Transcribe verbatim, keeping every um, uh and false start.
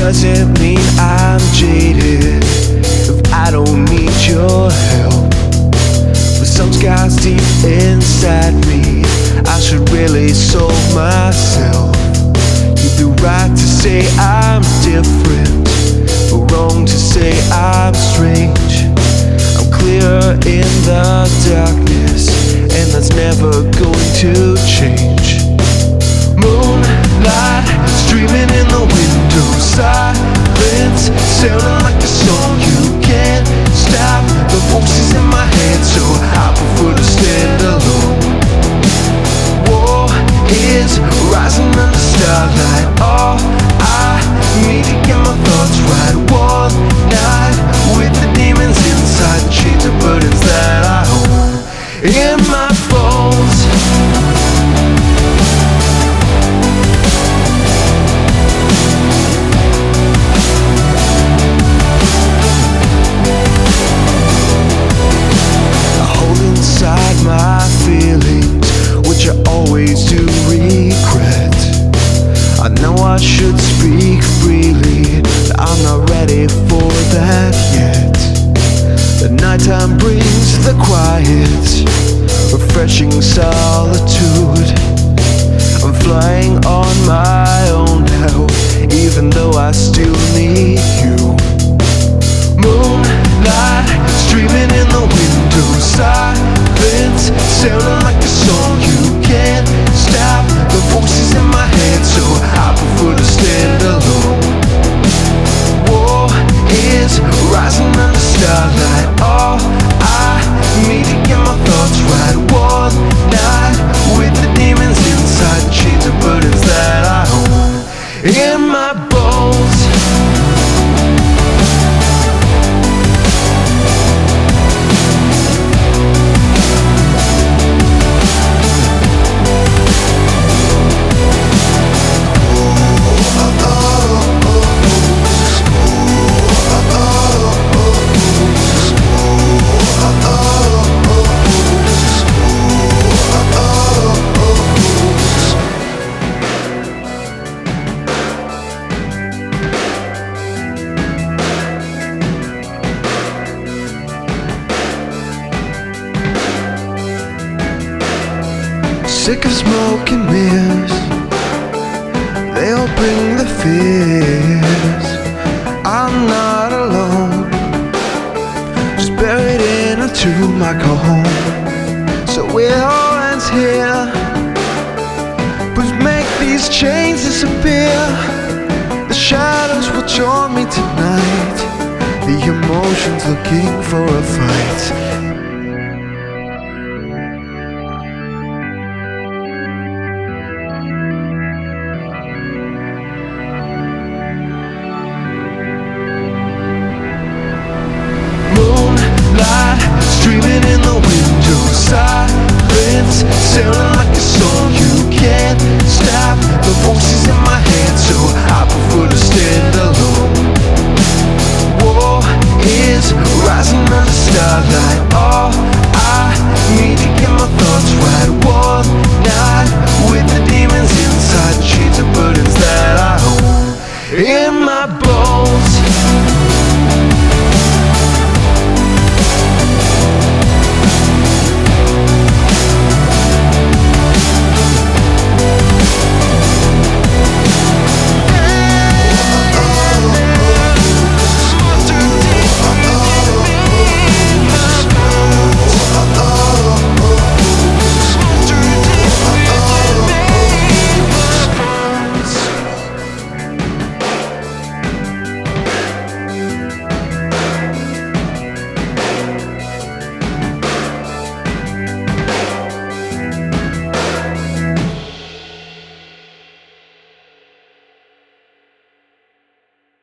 doesn't mean I'm jaded if I don't need your help. But some scars deep inside me, I should really solve myself. You'd be right to say I'm different, but wrong to say I'm strange. I'm clear in the darkness, and that's never going to change. Moonlight streaming in the window, silence sounding like a song you can't stop. The voices in my head, so I prefer to stand alone. War is rising under starlight. All I need to get my thoughts right. One night with the demons inside, the chains of burdens that I own in my bones. My feelings, which I always do regret. I know I should speak freely, but I'm not ready for that yet. The nighttime brings the quiet, refreshing solitude. I'm flying on my own now, even though I still need you. Moonlight streaming in the window, silence sounding like a song you can't stop. The voices in my head, so I prefer to stand alone. War is rising under starlight. All I need to get my thoughts right. One night with the demons inside, the chains of burdens that I own in my bones. Sick of smoke and mirrors, they all bring the fears. I'm not alone, just buried in a tomb I call home. So it all ends here, but make these chains disappear. The shadows will join me tonight, the emotions looking for a fight. Streaming in the window, silence sounding like a song you can't stop. The voices in my head, so I prefer to stand alone. War is rising under starlight. All I need to get my thoughts right. One night with the demons inside, the chains of burdens that I own in my